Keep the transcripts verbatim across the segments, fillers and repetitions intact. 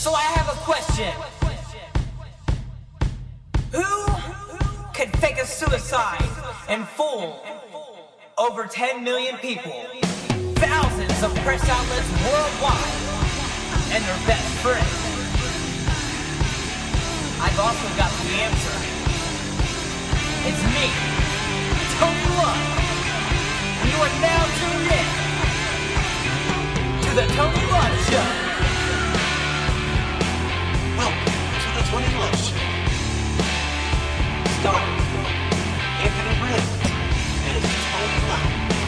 So I have a question. Who could fake a suicide and fool over ten million people, thousands of press outlets worldwide, and their best friend? I've also got the answer. It's me, Tony Love. You are now tuned in to the Tony Love Show. Welcome to the Tony Love Show. Starring Anthony Redmond as Tony Love.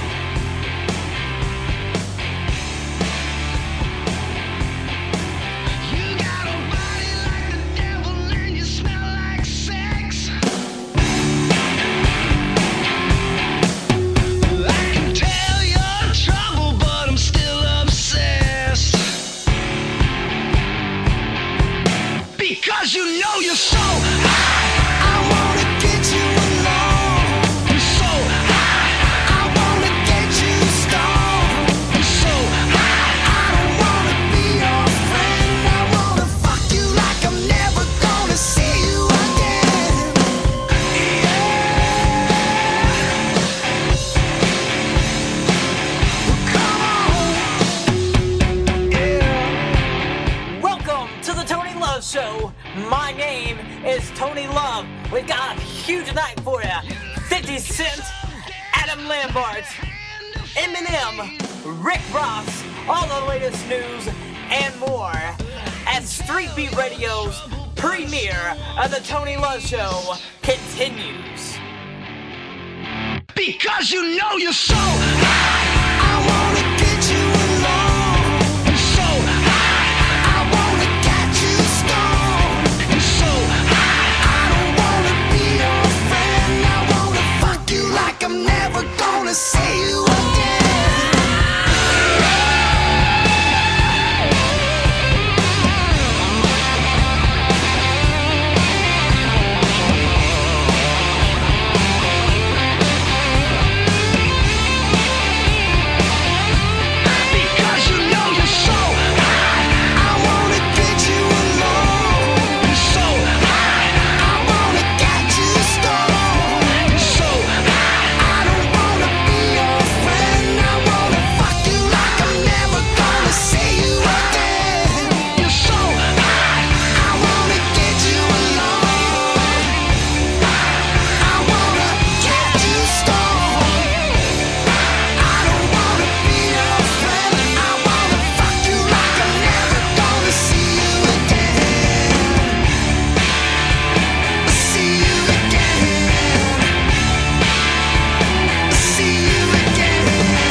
You got a body like the devil and you smell like sex. I can tell you're in trouble, but I'm still obsessed. Because you know you're so high, I wanna get you alone. You're so high, I wanna get you stoned. You're so high, I don't wanna be your friend. I wanna fuck you like I'm never gonna see you again. Yeah. Welcome to the Tony Love Show. My name is Tony Love. We've got a huge night for you. fifty Cent, Adam Lambert, Eminem, Rick Ross, all the latest news and more as Street Beat Radio's premiere of the Tony Love Show continues. Because you know you're so high, I wanna get you alone. You're so high, I wanna get you stoned. You're so high, I don't wanna be your friend. I wanna fuck you like I'm never gonna see you again. Because you know you're so high, I wanna get you alone. You're so high, I wanna get you stoned. You're so high, I don't wanna be your friend. I wanna fuck you like I'm never gonna see you again. You're so high, I wanna get you alone. I wanna get you stoned. I don't wanna be your friend. I wanna fuck you like I'm never gonna see you again. See you again. See you again.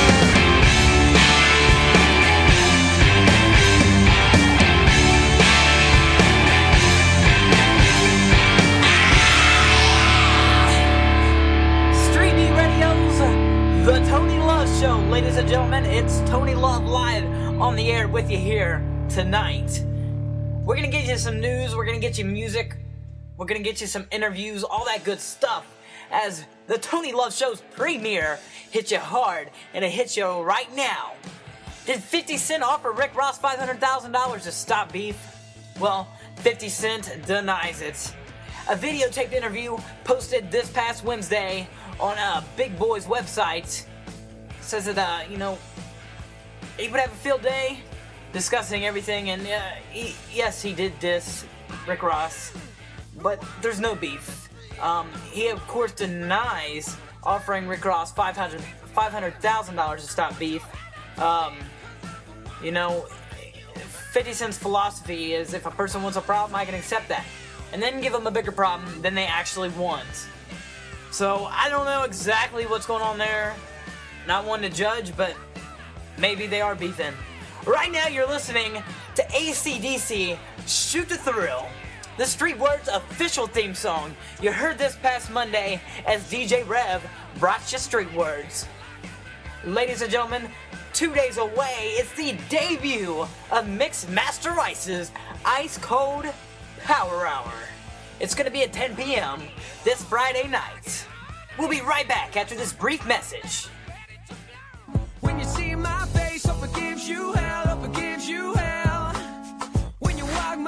Street Beat Radio's The Tony Love Show. Ladies and gentlemen, it's Tony Love live on the air with you here tonight. We're going to get you some news, we're going to get you music, we're going to get you some interviews, all that good stuff as The Tony Love Show's premiere hits you hard, and it hits you right now. Did fifty Cent offer Rick Ross five hundred thousand dollars to stop beef? Well, fifty Cent denies it. A videotaped interview posted this past Wednesday on uh, Big Boy's website says that, uh, you know, he would have a field day discussing everything, and uh, he, yes, he did diss Rick Ross, but there's no beef. Um, he, of course, denies offering Rick Ross five hundred thousand dollars to stop beef. Um, you know, fifty Cent's philosophy is if a person wants a problem, I can accept that. And then give them a bigger problem than they actually want. So, I don't know exactly what's going on there. Not one to judge, but maybe they are beefing. Right now, you're listening to A C D C, Shoot the Thrill, the Street Words official theme song you heard this past Monday as D J Rev brought you Street Words. Ladies and gentlemen, two days away, it's the debut of Mix Master Ice's Ice Cold Power Hour. It's going to be at ten p.m. this Friday night. We'll be right back after this brief message. When you see my face up against you, hell up against you, hell. When you walk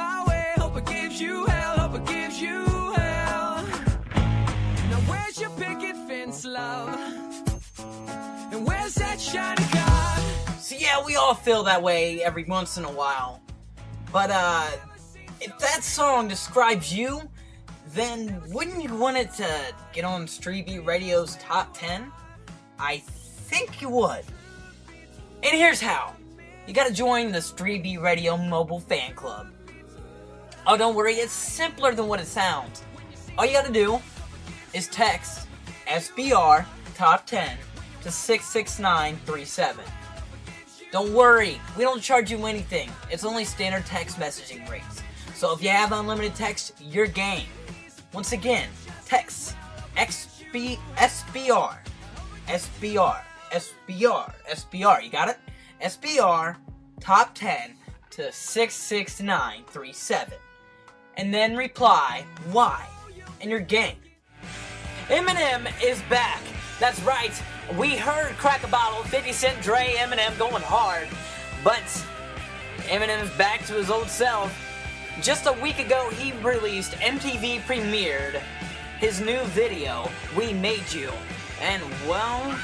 all feel that way every once in a while. But, uh, if that song describes you, then wouldn't you want it to get on Street Beat Radio's top ten? I think you would. And here's how. You gotta join the Street Beat Radio mobile fan club. Oh, don't worry, it's simpler than what it sounds. All you gotta do is text S B R top ten to six six nine three seven. Don't worry, we don't charge you anything. It's only standard text messaging rates. So if you have unlimited text, you're game. Once again, text X B S B R S B R S B R S B R. You got it? S B R top ten to six six nine three seven. And then reply Y and you're game. Eminem is back. That's right. We heard Crack a Bottle, fifty Cent, Dre, Eminem going hard. But Eminem's back to his old self. Just a week ago, he released, M T V premiered his new video, We Made You. And, well,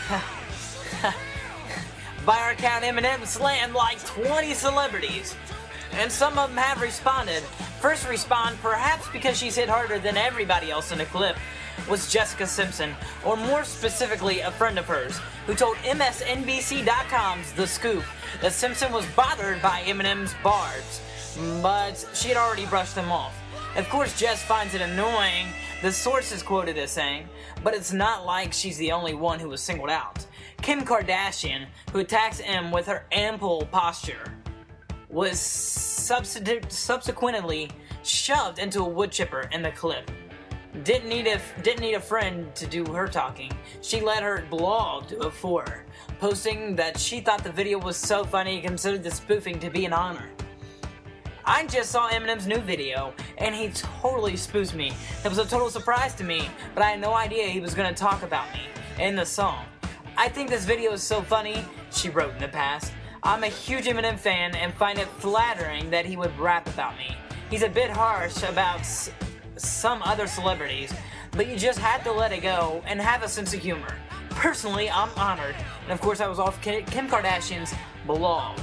by our count, Eminem slammed like twenty celebrities. And some of them have responded. First respond, perhaps because she's hit harder than everybody else in the clip, was Jessica Simpson, or more specifically, a friend of hers, who told M S N B C dot com's The Scoop that Simpson was bothered by Eminem's barbs, but she had already brushed them off. Of course, Jess finds it annoying, the source is quoted as saying, but it's not like she's the only one who was singled out. Kim Kardashian, who attacks M with her ample posture, was subsequent, subsequently shoved into a wood chipper in the clip. Didn't need a didn't need a friend to do her talking. She let her blog do it for her, posting that she thought the video was so funny and considered the spoofing to be an honor. I just saw Eminem's new video, and he totally spoofed me. It was a total surprise to me, but I had no idea he was going to talk about me in the song. I think this video is so funny, she wrote in the past. I'm a huge Eminem fan and find it flattering that he would rap about me. He's a bit harsh about s- some other celebrities, but you just had to let it go and have a sense of humor. Personally, I'm honored, and of course I was off Kim Kardashian's blog.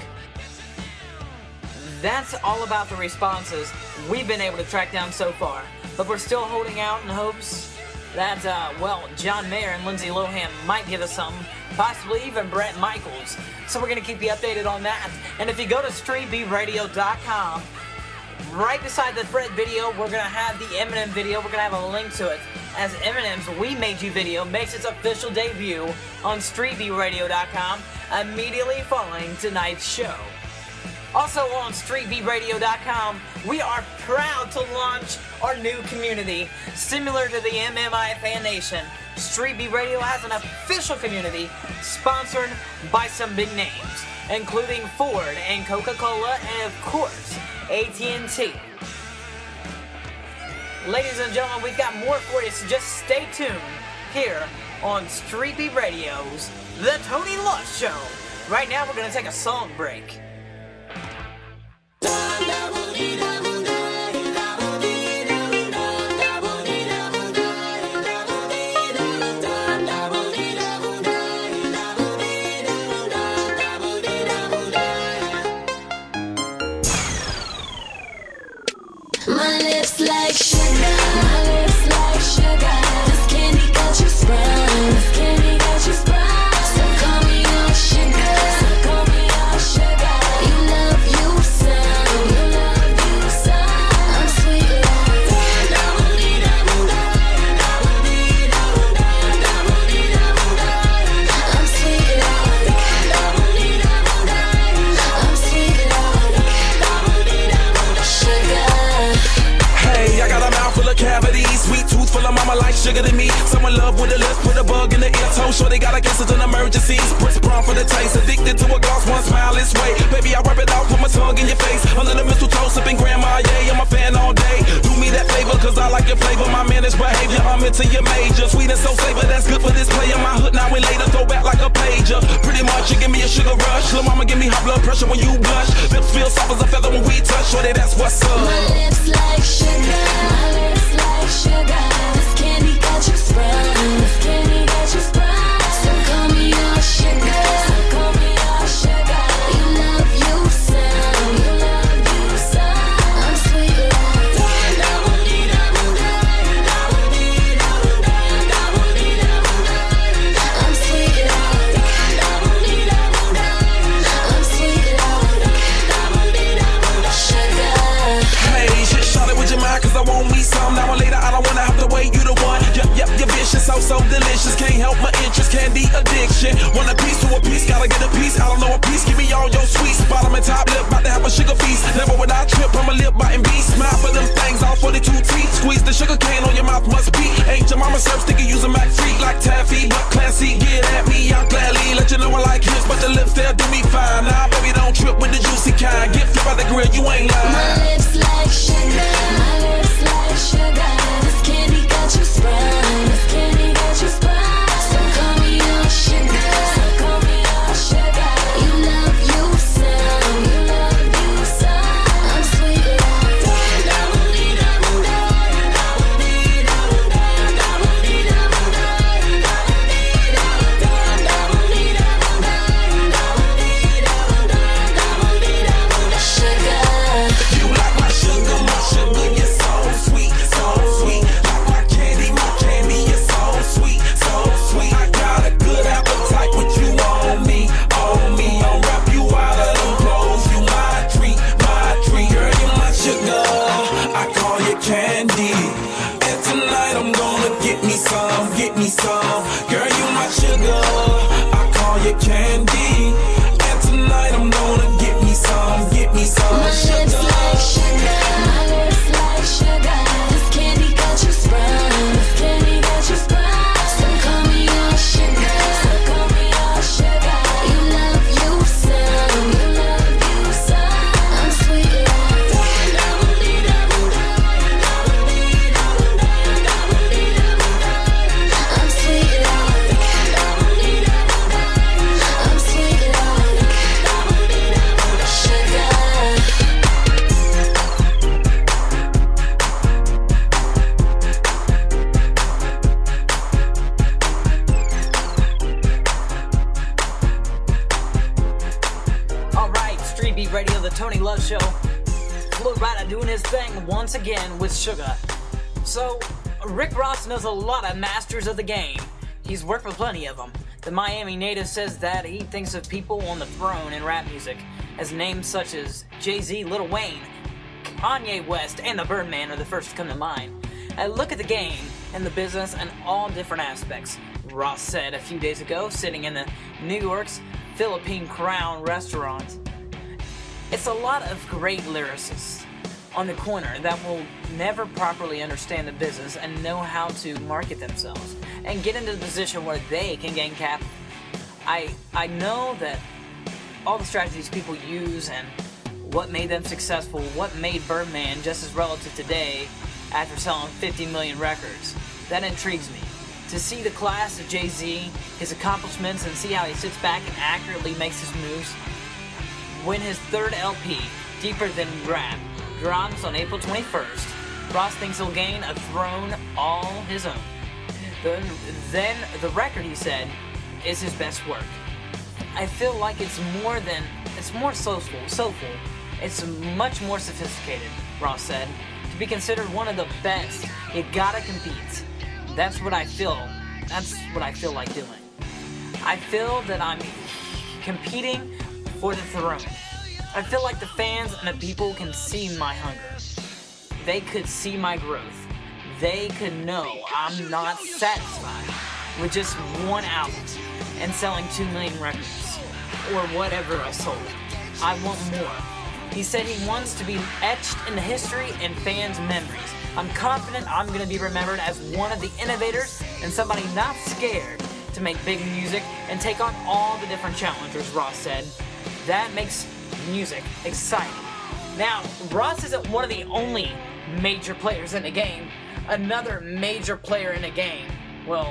That's all about the responses we've been able to track down so far, but we're still holding out in hopes that, uh, well, John Mayer and Lindsay Lohan might give us something, possibly even Bret Michaels. So we're going to keep you updated on that. And if you go to street beat radio dot com, right beside the Bret video, we're going to have the Eminem video. We're going to have a link to it, as Eminem's We Made You video makes its official debut on street beat radio dot com, immediately following tonight's show. Also on street beat radio dot com, we are proud to launch our new community. Similar to the M M I Fan Nation, Street Beat Radio has an official community sponsored by some big names, including Ford and Coca-Cola and, of course, A T and T. Ladies and gentlemen, we've got more for you, so just stay tuned here on Street Beat Radio's The Tony Lush Show. Right now, we're going to take a song break. My lips like sugar, my lips like sugar. This candy got you sprung, this candy got you sprung. So call me on sugar, so call me on sugar. You love you some, you love you some. I'm sweet like I'm sweet like I'm sweet like sugar. Hey, I got a mouth full of cavities, sweet tooth full of mama like sugar to me. Someone love with a lip, put a bug in the ear, toe sure they gotta guess it's an emergency. Spritz brown for the taste, addicted to a gloss, one smile is way. Baby, I rub it out, put my tongue in your face. A little mistletoe, sipping grandma, yeah, I'm a fan all day. Do me that favor, cause I like your flavor, my managed behavior, I'm into your major. Sweet and so flavor, that's good for this player. My hood now and later, throw back like a pager. Pretty much, you give me a sugar rush. Lil' mama give me high blood pressure when you blush. Lips feel soft as a feather when we touch, shorty, that's what's up. My lips like sugar, my lips like sugar. This candy got you sprung, this candy got you sprung. So call me on sugar, so call me on sugar. You love this candy addiction. Want a piece to a piece, gotta get a piece. I don't know a piece, give me all your sweets. Bottom and top lip, about to have a sugar feast. Never would I trip, I'm a lip biting beast. Smile for them things, all forty-two teeth. Squeeze the sugar cane on your mouth, must be. Ain't your mama serve sticky, use a Mac freak like taffy. But classy, get at me, I'll gladly let you know I like hips. But the lips, they'll do me fine. Nah, baby, don't trip with the juicy kind. Get flip out the grill, you ain't lying. My lips like sugar, my lips like sugar. This candy got you sprung, this candy got you sprung. So call me on sugar, so call me on sugar. You love you some, you love you some. I'm sweet like sugar. You like my sugar, my sugar, you're so sweet, so sweet. Like my candy, my candy, you're so sweet, so sweet. I got a good appetite with you on me, on me. I'll wrap you out of them clothes. You my treat, my treat. Girl, you're my sugar, I call you candy. And tonight I'm gonna get me some, get me some. Girl, you my sugar, I call you candy. And tonight I'm gonna get me some, get me some My lips sugar. like sugar, my lips like sugar. This candy got you sprung, this candy got you sprung. So call me on sugar, so call me on sugar. You love you some, you love you some. I'm sweet like I'm sweet like I'm sweet like sugar. Alright, Street Beat Radio, the Tony Love Show. Flo Rida doing his thing once again with Sugar. So, Rick Ross knows a lot of masters of the game. He's worked with plenty of them. The Miami native says that he thinks of people on the throne in rap music as names such as Jay-Z, Lil Wayne, Kanye West, and the Birdman are the first to come to mind. I look at the game and the business and all different aspects, Ross said a few days ago, sitting in the New York's Philippine Crown restaurant. It's a lot of great lyricists on the corner that will never properly understand the business and know how to market themselves and get into the position where they can gain capital. I I know that all the strategies people use and what made them successful, what made Birdman just as relative today after selling fifty million records, that intrigues me. To see the class of Jay-Z, his accomplishments, and see how he sits back and accurately makes his moves. When his third L P, Deeper Than Rap, drops on April twenty-first, Ross thinks he'll gain a throne all his own. Then, then the record, he said, is his best work. I feel like it's more than, it's more soulful, soulful. It's much more sophisticated, Ross said. To be considered one of the best, you gotta compete. That's what I feel, that's what I feel like doing. I feel that I'm competing for the throne. I feel like the fans and the people can see my hunger. They could see my growth. They could know I'm not satisfied with just one album and selling two million records or whatever I sold. I want more. He said he wants to be etched in the history and fans' memories. I'm confident I'm going to be remembered as one of the innovators and somebody not scared to make big music and take on all the different challengers, Ross said. That makes music exciting. Now, Ross isn't one of the only major players in the game. Another major player in the game, well,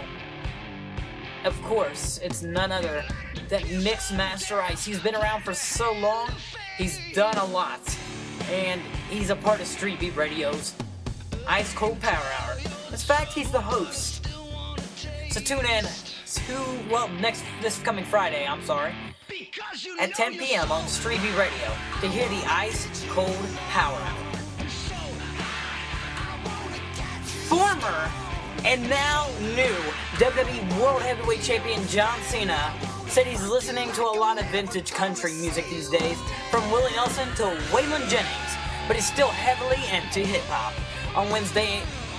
of course, it's none other than Mixmaster Ice. He's been around for so long, he's done a lot, and he's a part of Street Beat Radio's Ice Cold Power Hour. In fact, he's the host. So tune in to, well, next, this coming Friday, I'm sorry, at ten p.m. on Street Beat Radio to hear the Ice Cold Power Hour. Former and now new W W E World Heavyweight Champion John Cena said he's listening to a lot of vintage country music these days, from Willie Nelson to Waylon Jennings, but he's still heavily into hip-hop. On Wednesday,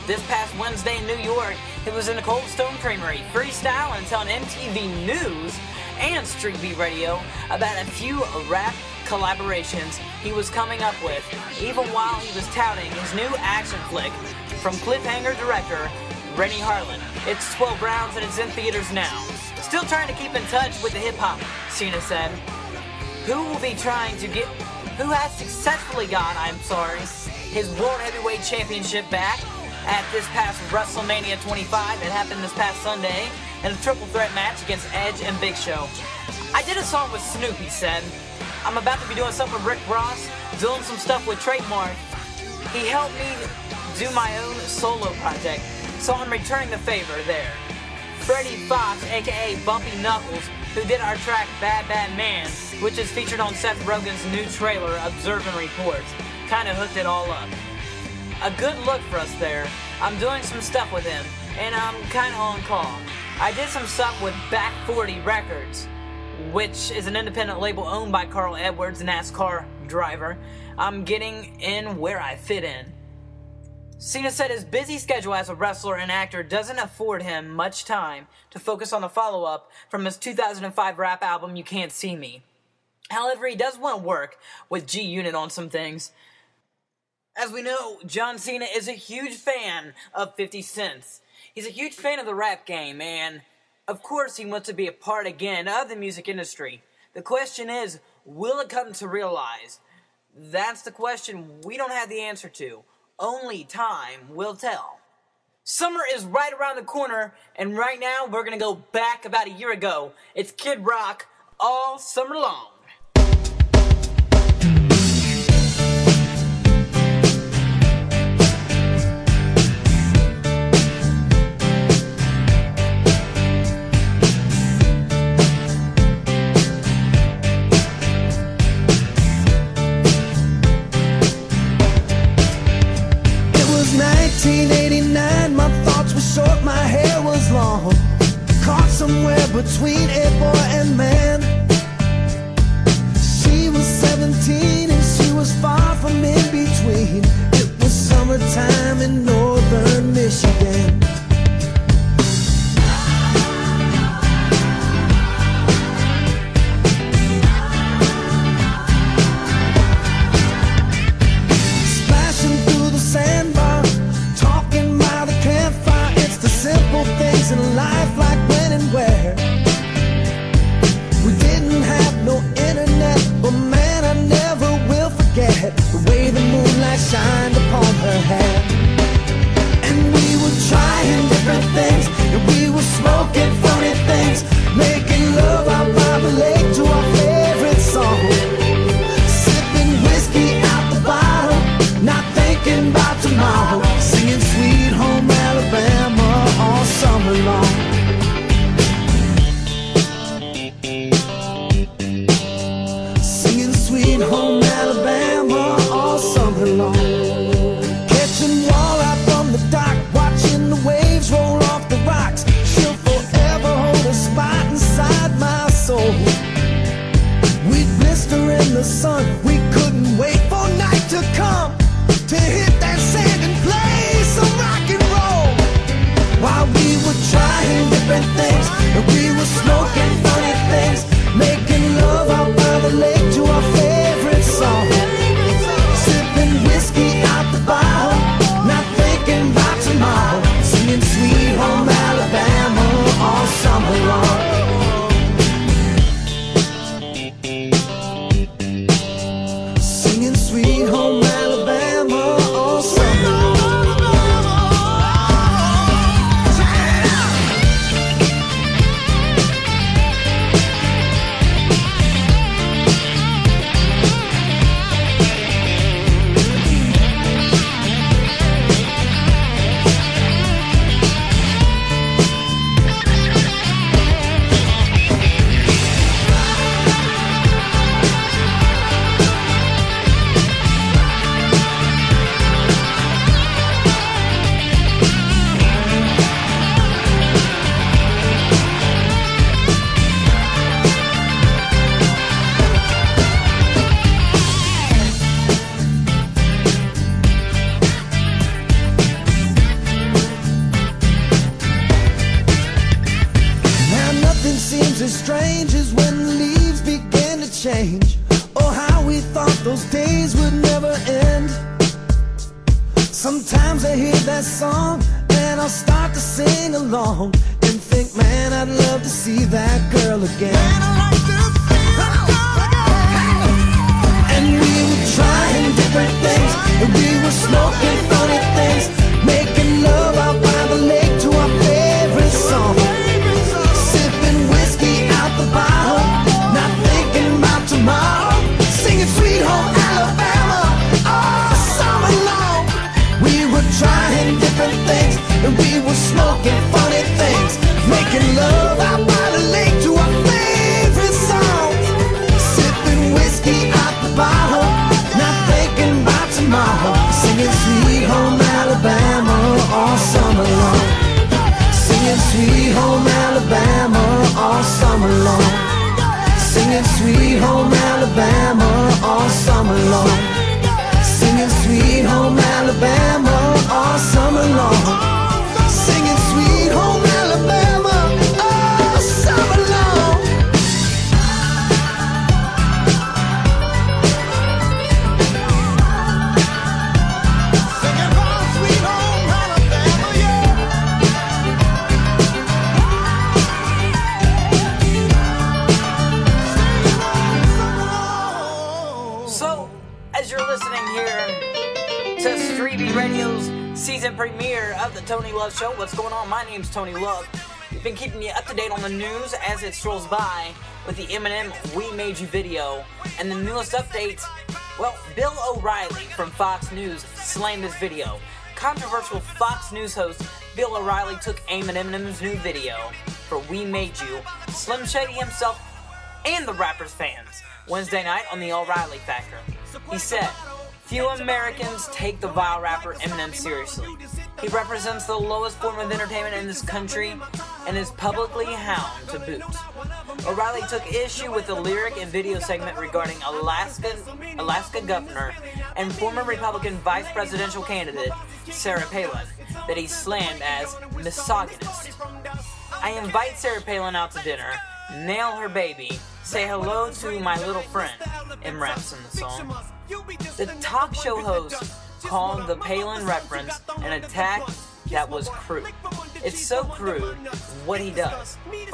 This past Wednesday in New York, he was in the Cold Stone Creamery, freestyling and telling M T V News and Street Beat Radio about a few rap collaborations he was coming up with, even while he was touting his new action flick from Cliffhanger director Rennie Harlan. It's twelve rounds and it's in theaters now. Still trying to keep in touch with the hip-hop, Cena said. Who will be trying to get, who has successfully got, I'm sorry, his World Heavyweight Championship back at this past WrestleMania twenty-five that happened this past Sunday in a triple threat match against Edge and Big Show. I did a song with Snoop, he said. I'm about to be doing stuff with Rick Ross, doing some stuff with Trademark. He helped me do my own solo project, so I'm returning the favor there. Freddie Fox, aka Bumpy Knuckles, who did our track Bad Bad Man, which is featured on Seth Rogen's new trailer, Observe and Report, kinda hooked it all up. A good look for us there. I'm doing some stuff with him, and I'm kinda on call. I did some stuff with Back forty Records, which is an independent label owned by Carl Edwards, NASCAR driver. I'm getting in where I fit in. Cena said his busy schedule as a wrestler and actor doesn't afford him much time to focus on the follow-up from his two thousand five rap album, You Can't See Me. However, he does want to work with G-Unit on some things. As we know, John Cena is a huge fan of fifty Cent. He's a huge fan of the rap game, and of course he wants to be a part again of the music industry. The question is, will it come to realize? That's the question we don't have the answer to. Only time will tell. Summer is right around the corner, and right now we're gonna go back about a year ago. It's Kid Rock all summer long. nineteen eighty-nine, my thoughts were short, my hair was long, caught somewhere between a boy and man. She was seventeen and she was far from in between. It was summertime in northern Michigan. Things in life like when and where. We didn't have no internet, but man, I never will forget the way the moonlight shined upon her hair. And we were trying different things, and we were smoking funny things, making love out by the lake to our favorite song, sipping whiskey out the bottle, not thinking about tomorrow, singing Sweet Home Alabama all summer long. Singing Sweet Home Alabama all summer long. Catching walleye from the dock, watching the waves roll off the rocks. She'll forever hold a spot inside my soul. We'd blister in the sun, we couldn't wait for night to come to hit that sand and play some rock and roll. Sometimes I hear that song and I'll start to sing along and think, man, I'd love to see that girl again. Man, I like to see that girl again. And we were trying different things, and we were smoking funny things, making love out by the lake to our favorite song, sipping whiskey out the bottle, not thinking about tomorrow, singing Sweet Home Alabama all summer long. We were trying different things, and we were smoking funny things, making love out by the lake to our favorite song, sipping whiskey out the bottle, not thinking about tomorrow, singing Sweet Home Alabama all summer long, singing Sweet Home Alabama all summer long, singing Sweet Home Alabama all summer long, singing Sweet Home Alabama all summer long, singing Sweet Home Alabama all summer long. Singing about Sweet Home Alabama, yeah. So, as you're listening here to Streeby Radio's season premiere of the Tony Love Show, what's going on? My name's Tony Love. We've been keeping you up to date on the news as it strolls by with the Eminem We Made You video. And the newest updates, well, Bill O'Reilly from Fox News slammed this video. Controversial Fox News host Bill O'Reilly took aim at Eminem's new video for We Made You, Slim Shady himself, and the rapper's fans Wednesday night on the O'Reilly Factor. He said, "Few Americans take the vile rapper Eminem seriously. He represents the lowest form of entertainment in this country and is publicly hound to boot." O'Reilly took issue with the lyric and video segment regarding Alaska, Alaska Governor and former Republican vice presidential candidate Sarah Palin that he slammed as misogynist. "I invite Sarah Palin out to dinner, nail her baby, say hello to my little friend," M raps in the song. The talk show host called the Palin reference an attack that was crude. "It's so crude what he does,"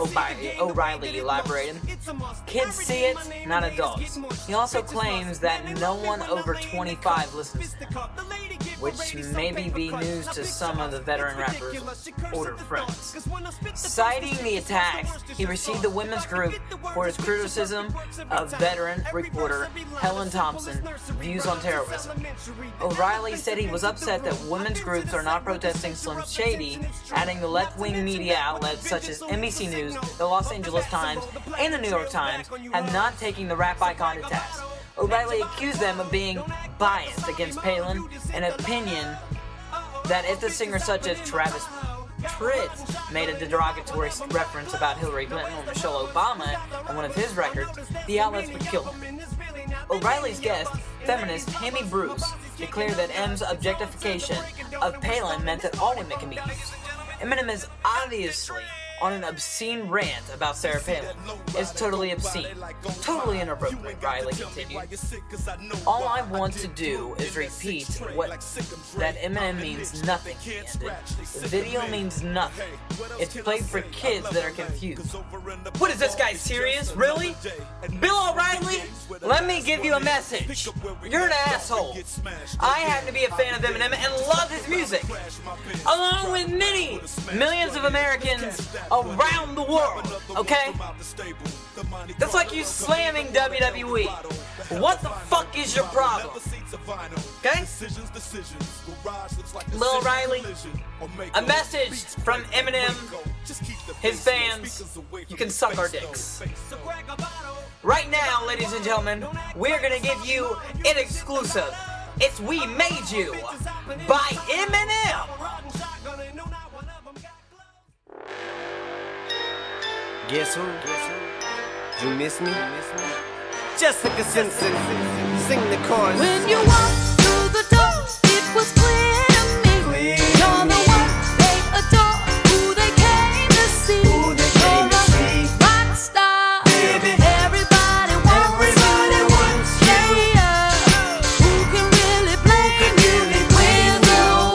O'Reilly elaborated. "Kids see it, not adults." He also claims that no one over twenty-five listens to him, which maybe be news to some of the veteran rappers' older friends. Citing the attacks, he received the women's group for his criticism of veteran reporter Helen Thompson's views on terrorism. O'Reilly said he was upset that women's groups are not protesting Slim Shady, adding the left-wing media outlets such as N B C News, the Los Angeles Times, and the New York Times have not taken the rap icon to task. O'Reilly accused them of being biased against Palin, an opinion that if the singer such as Travis Tritt made a derogatory reference about Hillary Clinton or Michelle Obama on one of his records, the outlets would kill him. O'Reilly's guest, feminist Tammy Bruce, declared that M's objectification of Palin meant that all women can be used. Eminem is obviously on an obscene rant about Sarah Palin. It's totally obscene. Totally inappropriate, Riley continued. "All I want to do is repeat what that Eminem means nothing," he ended. "The video means nothing. It's played for kids that are confused." What is this guy, serious? Really? Bill O'Reilly? Let me give you a message. You're an asshole. I happen to be a fan of Eminem and love his music, along with many millions of Americans around the world, okay? That's like you slamming W W E. What the fuck is your problem? Okay? Bill O'Reilly, a message from Eminem, his fans, you can suck our dicks. Right now, ladies and gentlemen, we're gonna give you an exclusive. It's We Made You by Eminem. Guess who? Guess who? You miss me? Jessica Simpson. Sing the chorus. When you walked through the door, it was clear to me. Clear You're the one they adore, who they came to see. Who they came to You're see. a rock star. Baby. Everybody wants Everybody you. wants you. Yeah, who can really blame you when you're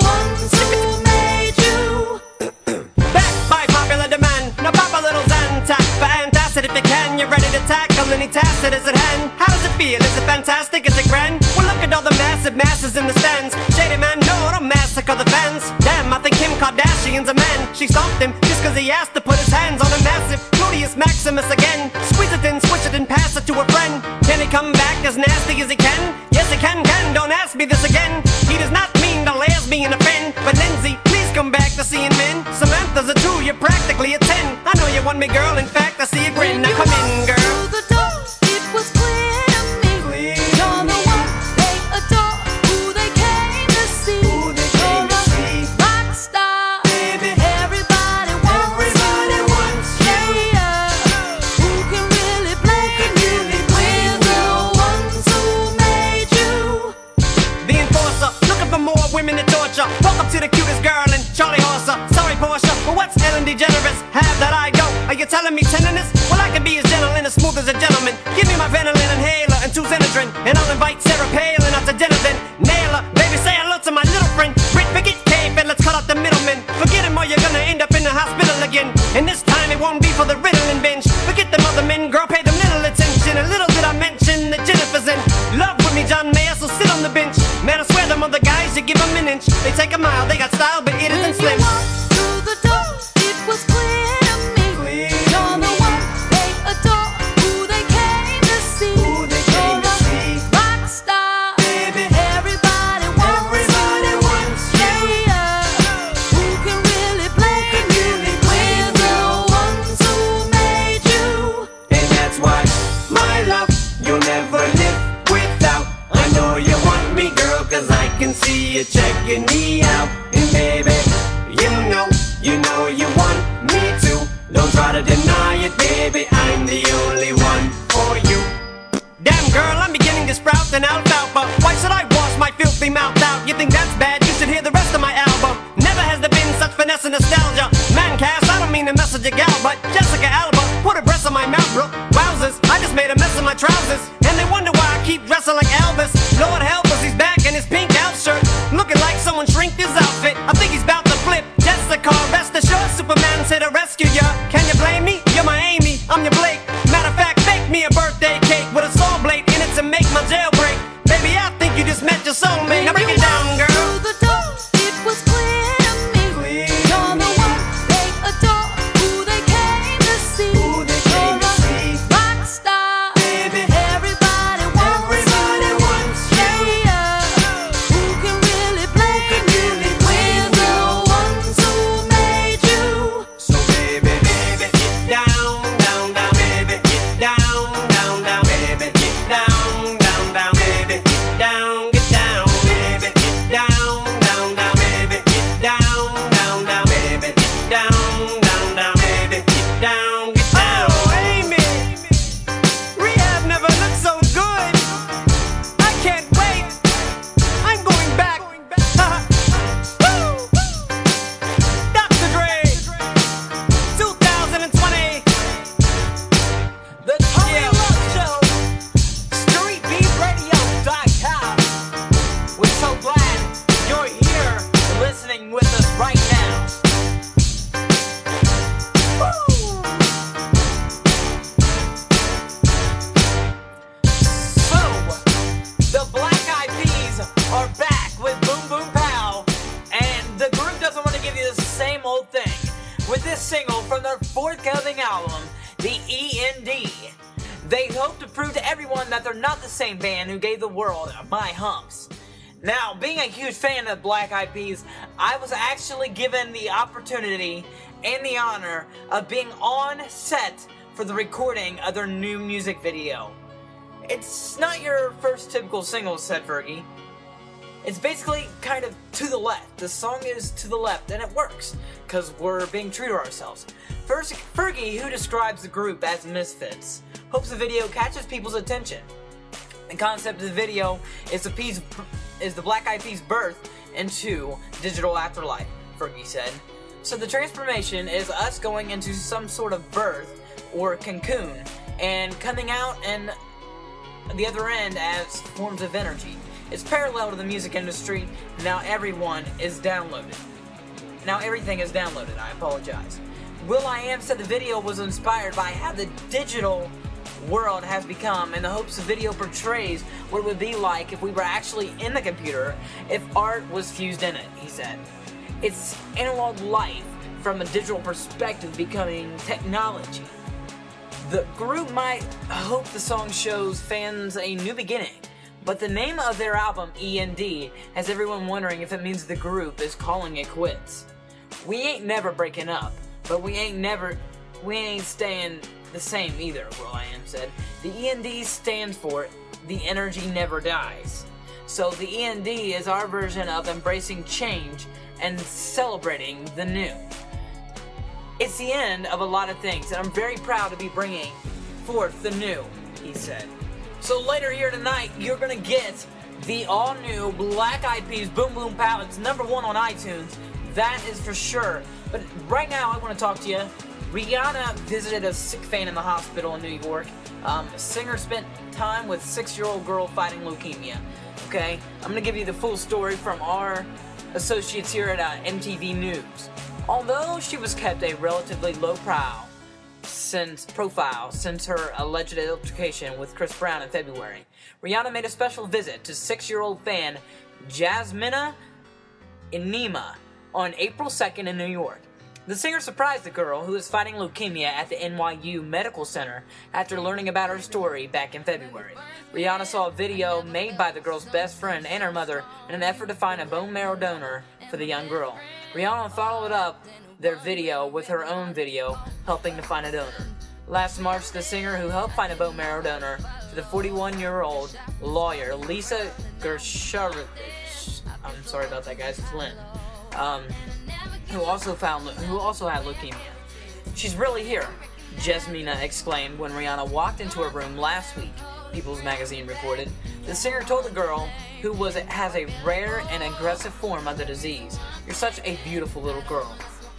massive masses in the stands. Shady man, no, don't massacre the fans. Damn, I think Kim Kardashian's a man. She stomped him just cause he asked to put his hands on a massive Gluteus Maximus again. Squeeze it in, switch it and pass it to a friend. Can he come back as nasty as he can? Yes, he can, can, don't ask me this again. He does not mean to lesbian offend. But Lindsay, please come back to seeing men. Samantha's a two, you're practically a ten. I know you want me, girl, in fact, I see a grin. Now come in, girl. Through the door, it was clear to me. Clear You're the one they adore, who they came to see. Who they came You're to a see. rock star, Baby. everybody wants Everybody you. wants you. Yeah, who can really blame you? We're the ones who made you. The enforcer, looking for more women to torture. Walk up to the cutest girl and Charlie Horser. Sorry, Portia, but what's Ellen DeGeneres? Have that I go. Are you telling me tenderness? Well, I can be as gentle and as smooth as a gentleman. Give me my Ventolin inhaler and two Xenadrin, and I'll invite Sarah Palin out to dinner then. Nail her, baby, say hello to my little friend. Brit, forget Cave, and let's cut out the middleman. Forget him or you're gonna end up in the hospital again. And this time it won't be for the Ritalin binge. Forget them other men, girl, pay them little attention. A little did I mention that Jennifer's in love with me, John Mayer, so sit on the bench. Man, I swear them other guys, you give them an inch. They take a mile, they got style, but it When isn't you slim. walked through the door, it was clear to me. Clear. You're the one they adore, who they came to see. Who they came You're to a see. rock star, Baby. everybody wants Everybody you. wants you. Yeah, who can really blame you? We're the ones who made you. And that's why, my love, you'll never live without. I know you want me, girl, cause I can see you checking me out. And baby, you know, you know you want me to. Don't try to deny it, baby, I'm the only one for you. Damn girl, I'm beginning to sprout an alfalfa. Why should I wash my filthy mouth out? You think that's bad? You should hear the rest of my album. Never has there been such finesse and nostalgia. Man, Cass, I don't mean to message a gal, but Jessica Alba put her breasts on my mouth, bro. Wowzers, I just made a mess of my trousers. And they wonder why I keep dressing like Elvis. Lord help us, he's back in his pink out shirt, looking like someone shrinked his outfit. I think he's about to flip. Jessica, rest assured, Superman's here to rescue ya. Can you blame me? You're my Amy, I'm your Blake. Matter of fact, bake me a birthday cake with a saw blade in it to make my jailbreak. Baby, I think you just met your soulmate. Now break it down, girl. Through the door, it was clear to me. Clear. You're the one they adore, who they came to see. Who they came You're to a see. rock star, Baby. everybody wants Everybody you. wants you. Yeah, who can really blame you? We're the ones who made you. So baby, baby, get down, down, down, baby, get down, down, down, baby, get down, down, down, baby, get down, get down, baby, get down, down, down, baby, get down, down, down, baby, get down, down, down, baby, get down, get down. Oh, Amy, rehab never looked so good. I can't wait. I'm going back. Woo! Doctor Dre. twenty twenty. The Tony Yeah. Love Show, street beat radio dot com. We're so glad you're here listening with us right now. Woo! So, the Black Eyed Peas are back with Boom Boom Pow, and the group doesn't want to give you the same old thing with this single from their forthcoming album, The E N D. They hope to prove to everyone that they're not the same band who gave the world My Humps. Now, being a huge fan of Black Eyed Peas, I was actually given the opportunity and the honor of being on set for the recording of their new music video. It's not your first typical single, said Fergie. It's basically kind of to the left. The song is to the left, and it works, because we're being true to ourselves. First, Fergie, who describes the group as misfits, hopes the video catches people's attention. The concept of the video is the Peas, is the Black Eyed Peas' birth into digital afterlife, Fergie said. So the transformation is us going into some sort of birth or cocoon and coming out and the other end as forms of energy. It's parallel to the music industry. Now everyone is downloaded. Now everything is downloaded, I apologize. will.i.am said the video was inspired by how the digital world has become in the hopes the video portrays what it would be like if we were actually in the computer, if art was fused in it, he said. It's analog life from a digital perspective becoming technology. The group might hope the song shows fans a new beginning, but the name of their album, E N D, has everyone wondering if it means the group is calling it quits. We ain't never breaking up, but we ain't never, we ain't staying the same either, will.i.am said. The E N D stands for The Energy Never Dies. So the E N D is our version of embracing change and celebrating the new. It's the end of a lot of things, and I'm very proud to be bringing forth the new, he said. So later here tonight, you're gonna get the all-new Black Eyed Peas Boom Boom Pow. It's number one on iTunes, that is for sure. But right now, I want to talk to you. Rihanna visited a sick fan in the hospital in New York. Um, singer spent time with six-year-old girl fighting leukemia. Okay, I'm gonna give you the full story from our associates here at uh, M T V News. Although she was kept a relatively low profile since profile since her alleged altercation with Chris Brown in February, Rihanna made a special visit to six-year-old fan Jasmina Enema on April second in New York. The singer surprised the girl, who is fighting leukemia at the N Y U Medical Center, after learning about her story back in February. Rihanna saw a video made by the girl's best friend and her mother in an effort to find a bone marrow donor for the young girl. Rihanna followed up their video with her own video helping to find a donor. Last March, the singer who helped find a bone marrow donor for the forty-one-year-old lawyer Lisa Gershovich, I'm sorry about that, guys, Flynn, um, who also found who also had leukemia. She's really here, Jasmina exclaimed when Rihanna walked into her room last week, People's Magazine reported. The singer told the girl, who was has a rare and aggressive form of the disease, "You're such a beautiful little girl."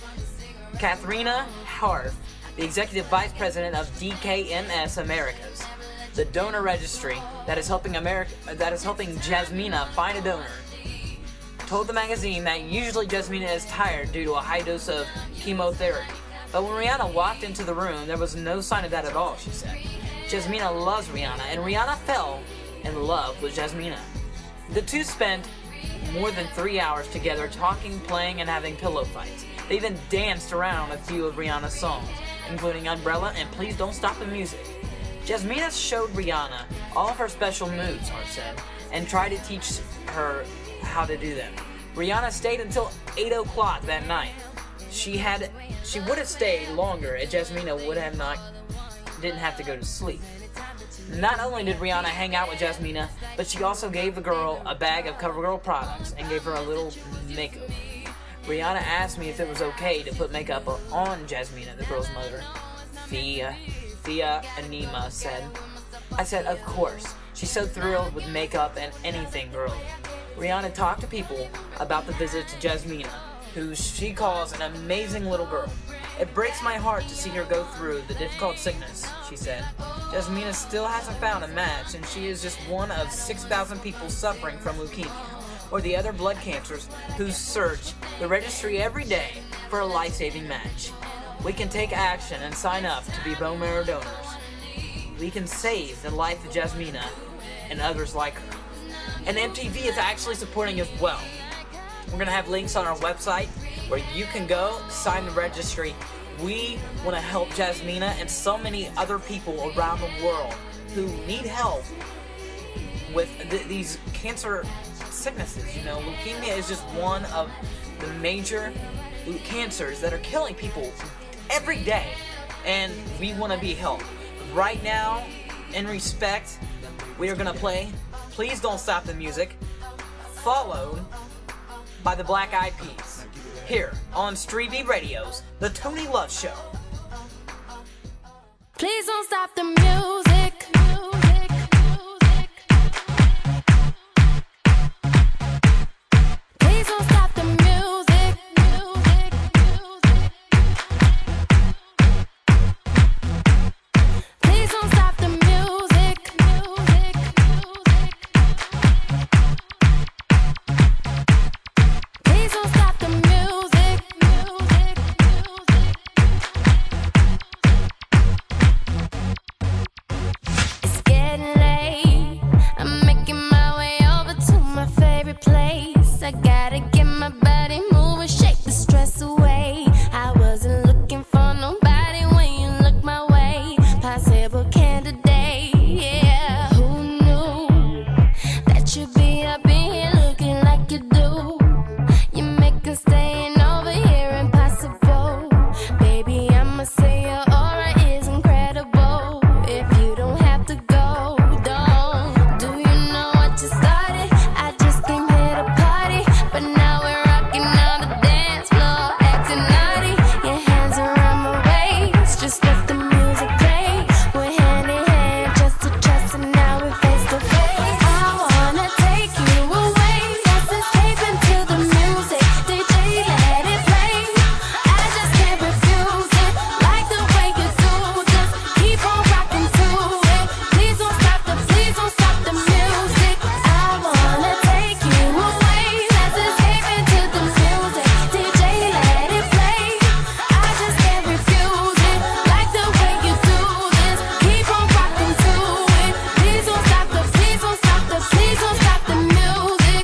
Katharina Harf, the executive vice president of D K M S Americas, the donor registry that is helping America that is helping Jasmina find a donor, told the magazine that usually Jasmina is tired due to a high dose of chemotherapy. But when Rihanna walked into the room, there was no sign of that at all, she said. Jasmina loves Rihanna, and Rihanna fell in love with Jasmina. The two spent more than three hours together talking, playing, and having pillow fights. They even danced around a few of Rihanna's songs, including Umbrella and Please Don't Stop the Music. Jasmina showed Rihanna all of her special moves, Hart said, and tried to teach her how to do them. Rihanna stayed until eight o'clock that night. She had, she would have stayed longer if Jasmina would have not, didn't have to go to sleep. Not only did Rihanna hang out with Jasmina, but she also gave the girl a bag of CoverGirl products and gave her a little makeover. Rihanna asked me if it was okay to put makeup on Jasmina, the girl's mother, Thea, Thea Enema said. I said, of course. She's so thrilled with makeup and anything girly. Rihanna talked to people about the visit to Jasmina, who she calls an amazing little girl. It breaks my heart to see her go through the difficult sickness, she said. Jasmina still hasn't found a match, and she is just one of six thousand people suffering from leukemia, or the other blood cancers who search the registry every day for a life-saving match. We can take action and sign up to be bone marrow donors. We can save the life of Jasmina and others like her. And M T V is actually supporting as well. We're going to have links on our website where you can go, sign the registry. We want to help Jasmina and so many other people around the world who need help with th- these cancer sicknesses. You know, leukemia is just one of the major cancers that are killing people every day, and we want to be helped. Right now, in respect, we are going to play Please Don't Stop the Music, followed by the Black Eyed Peas, here on Streeby Radio's The Tony Love Show. Please don't stop the music. Music, music. Please don't stop the music. Music, music. Please don't stop the music. Music, music. Please don't stop the music. Music, music. my body move and shake the stress away. I wasn't looking for nobody when you look my way. Possible candidate, yeah. Who knew that you'd be up in here looking like you do? You make us staying over here impossible. Baby, I'ma say your aura is incredible. If you don't have to go, don't. Do you know what you started? I just came here to party, but now we're rocking on the dance floor, acting naughty. Your hands around my waist, just let the music play. We're hand in hand, just to trust, and now we're face to face. I wanna take you away, let's escape into the music. D J, let it play. I just can't refuse it, like the way you do. Just keep on rocking to it. Please don't stop the, please don't stop the music. I wanna take you away, let's escape into the music. D J, let it play. I just can't refuse it, like the way you do this. Keep on rocking to it. Please don't stop the, please don't stop the, please don't stop the music.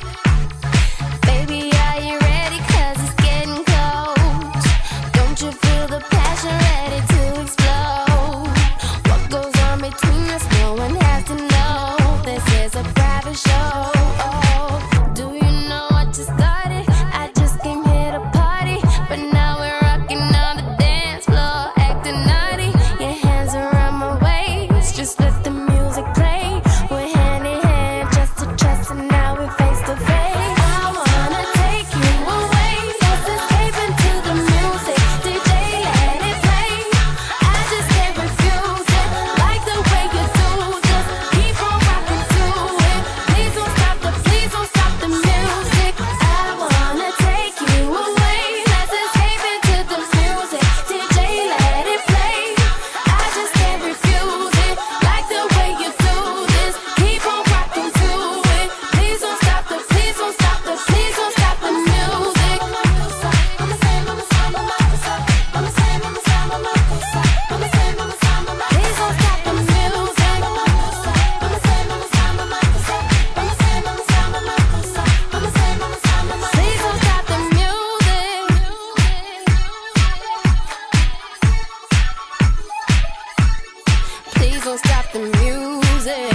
Baby, are you ready? 'Cause it's getting close. Don't you feel the passion ready to explode? What goes on between us, no one has to know. This is a private show. Oh, do you know what you started? I just came here to party, but now we're rocking on the dance floor, acting naughty. Your hands around my waist, just let the music play. We're hand in hand, just to trust, and now we're face to face. I wanna take you away, let's escape into the music. D J, let it play. I just can't refuse it, like the way you do. Just keep on rocking to it. Please don't stop the, please don't stop the music. I wanna take you away, let's escape into the music. D J, let it play. I just can't refuse it, like the way you do this. Keep on rocking to it. Please don't stop the, please don't stop the, please don't stop the music. Mama say, mama say, mama say, mama say, mama say, mama say, mama say, mama say, mama say. Please don't stop the music. Mama say, mama say, mama say, mama say, mama say, mama say, mama say, mama say, mama say. Please don't stop the music. Please don't stop the music.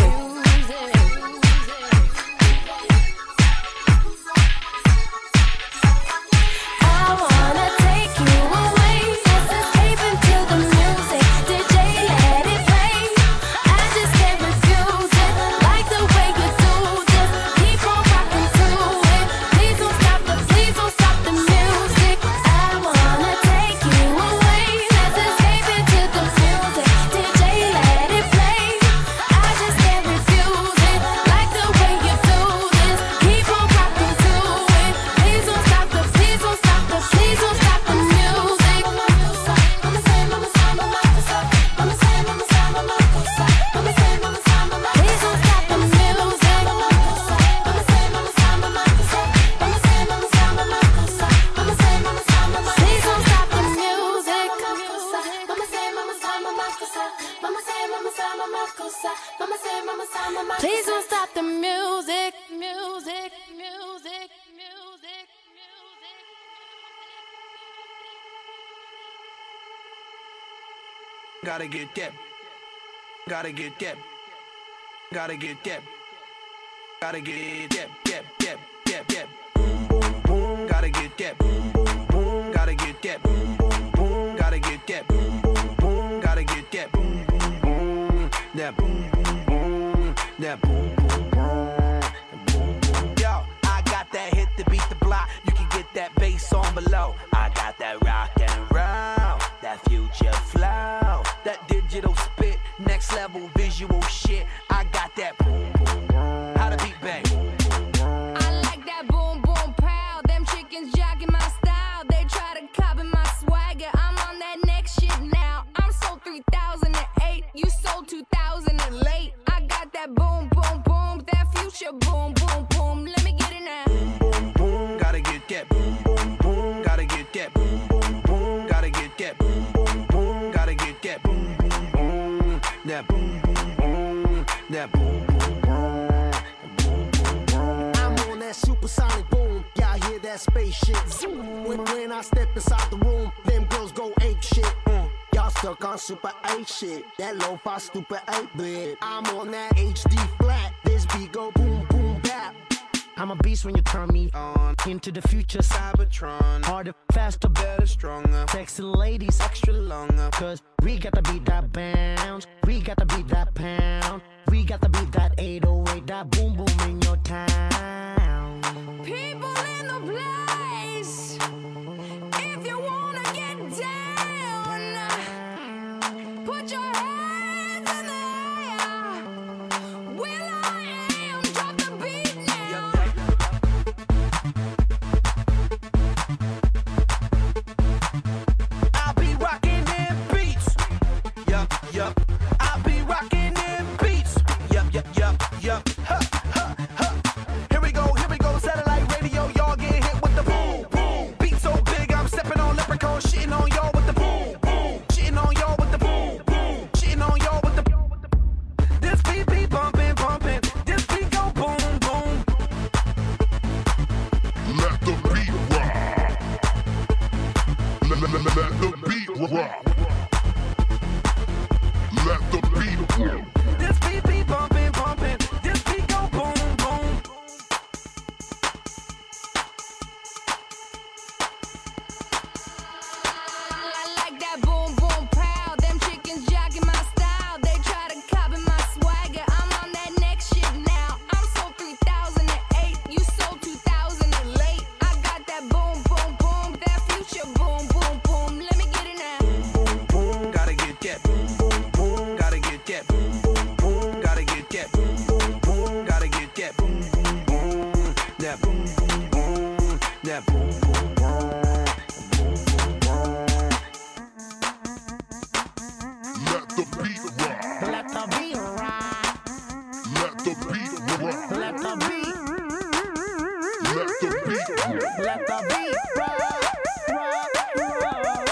I wanna take you away, let's escape into the music. D J, let it play. I just can't refuse it, like the way you do. Just keep on rocking to it. Please don't stop the, please don't stop the music. I wanna take you away, let's escape into the music. D J, let it play. I just can't refuse it, like the way you do this. Keep on rocking to it. Please don't stop the, please don't stop the, please don't stop the music. Mama say, mama say, mama say, mama say, mama say, mama say, mama say, mama say, mama say. Please don't stop the music. Mama say, mama say, mama say, mama say, mama say, mama say, mama say, mama say, mama say. Please don't stop the music. Mama say, mama say, mama say, mama say, mama say, mama say, mama say, mama say, mama say. Please don't stop the music. Music, music, music, music. Gotta get that. Gotta get that. Gotta get that. Gotta get that. That. That. That. That. Boom, boom, boom. Gotta get that. Boom, boom, boom. Gotta get that. Boom, boom, boom. Gotta get that. Boom, boom, boom. Gotta get that. Boom, boom, boom. That boom, boom, boom. That boom, boom, boom. Boom, boom. Yo, I got that hit to beat the block. You can get that bass on below. I got that rock and roll, that future flow, that digital spit, next level visual shit. I got that boom, boom, boom. How to beat bang. I like that boom boom pow. Them chickens jacking my style. They try to copy my swagger. I'm on that next shit now. I'm sold three thousand eight. You sold two thousand late. I got that boom boom boom. That future boom boom boom. Let me get it now. Boom, boom, boom. Gotta get that. Boom, boom, boom. Gotta get that. Boom, boom, boom. Gotta get that. Boom, boom, boom. Gotta get that. Boom, boom, boom. That boom, boom, boom. that spaceship. When, when I step inside the room, them girls go ape shit. Mm. Y'all stuck on super eight shit. That lo-fi stupid eight bit. I'm on that H D flat. This beat go boom boom bap. I'm a beast when you turn me on. Into the future, Cybertron. Harder, faster, better, stronger. Sexy ladies, extra longer. Cause we got to beat that bounce. We got to beat that pound. We got to beat that eight oh eight, that boom boom in your town. People in the place, if you wanna get down, put your hands in the air. Will I am, drop the beat now. I'll be rocking them beats. Yup, yup. I'll be rocking them beats. Yup, yup, yup, yup. Ha, ha, ha. Here we go, here we go. Satellite radio, y'all get hit with the boom, boom. Beat so big, I'm stepping on leprechauns, shitting on y'all with the boom, boom. Shitting on y'all with the boom, boom. Shitting on y'all with the. This beat be bumping, bumping. This beat go boom, boom. Let the beat rock. Let, let, let, let the beat rock. Let the beat rock. This beat be bumping, bumping. This beat go boom, boom. I like that boom boom pow. Them chickens jocking my style. They try to copy my swagger. I'm on that next shit now. I'm sold three thousand eight. You sold two thousand late. I got that boom boom boom. That future boom boom boom. Let me get it now. Boom, boom, gotta get that. Boom, boom, boom, gotta get that. Boom, boom, boom, gotta get that. Boom, boom, boom, gotta get that. Boom, boom, boom, that boom, boom, boom, that boom, boom, boom, boom, boom, boom. Let the beat rock. Let the beat rock. Let the beat rock. Let the beat. Let the beat rock. Let the beat rock. Rock, rock, rock.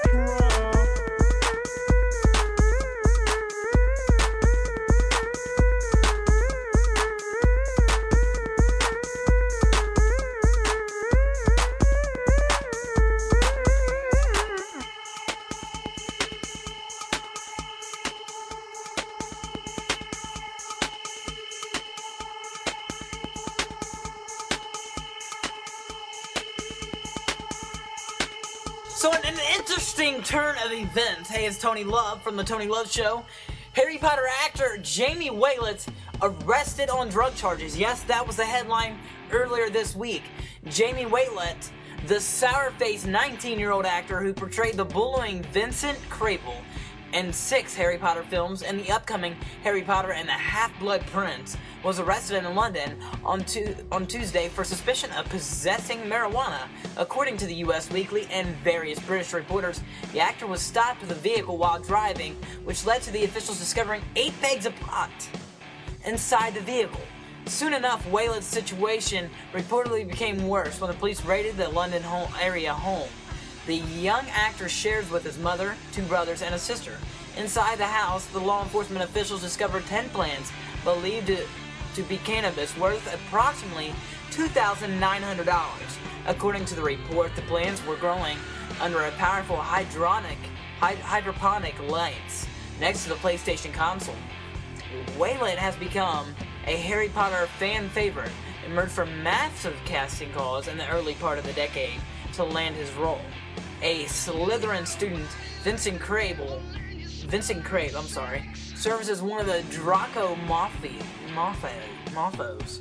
So, in an interesting turn of events, hey, it's Tony Love from The Tony Love Show. Harry Potter actor Jamie Waylett arrested on drug charges. Yes, that was the headline earlier this week. Jamie Waylett, the sour-faced nineteen-year-old actor who portrayed the bullying Vincent Crable in six Harry Potter films and the upcoming Harry Potter and the Half-Blood Prince, was arrested in London on, tu- on Tuesday for suspicion of possessing marijuana. According to the U S Weekly and various British reporters, the actor was stopped with a vehicle while driving, which led to the officials discovering eight bags of pot inside the vehicle. Soon enough, Waylett's situation reportedly became worse when the police raided the London home area home. The young actor shares with his mother, two brothers, and a sister. Inside the house, the law enforcement officials discovered ten plants believed to, to be cannabis worth approximately two thousand nine hundred dollars. According to the report, the plants were growing under a powerful hydronic, hyd- hydroponic lights next to the PlayStation console. Waylett has become a Harry Potter fan favorite, emerged from massive casting calls in the early part of the decade to land his role. A Slytherin student, Vincent Crable, Vincent Crabbe, I'm sorry, serves as one of the Draco Malfoy, Malfoy, Malfoy's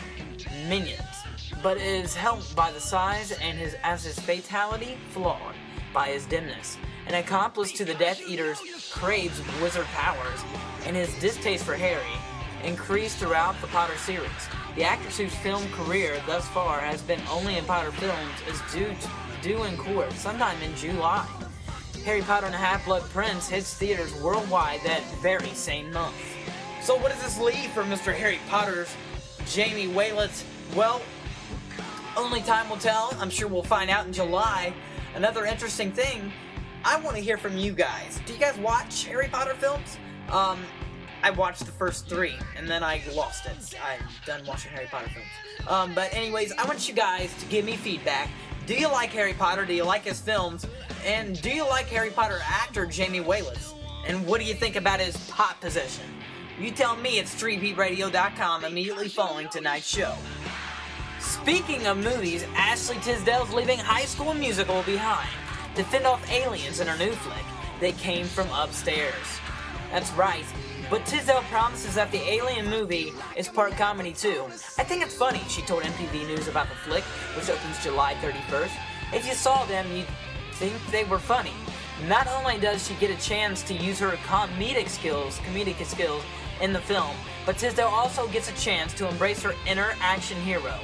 minions, but is helped by the size and his as his fatality flawed by his dimness. An accomplice to the Death Eater's Crabbe's wizard powers and his distaste for Harry increased throughout the Potter series. The actress whose film career thus far has been only in Potter films is due to, due in court sometime in July. Harry Potter and the Half-Blood Prince hits theaters worldwide that very same month. So what does this leave for Mister Harry Potter's Jamie Waylett? Well, only time will tell. I'm sure we'll find out in July. Another interesting thing, I want to hear from you guys. Do you guys watch Harry Potter films? Um, I watched the first three, and then I lost it. I'm done watching Harry Potter films. Um, but anyways, I want you guys to give me feedback. Do you like Harry Potter? Do you like his films? And do you like Harry Potter actor Jamie Wallace? And what do you think about his pot position? You tell me at street beat radio dot com immediately following tonight's show. Speaking of movies, Ashley Tisdale's leaving High School Musical behind to fend off aliens in her new flick, They Came From Upstairs. That's right, but Tisdale promises that the Alien movie is part comedy too. I think it's funny, she told M T V News about the flick, which opens July thirty-first. If you saw them, you'd think they were funny. Not only does she get a chance to use her comedic skills, comedic skills in the film, but Tisdale also gets a chance to embrace her inner action hero.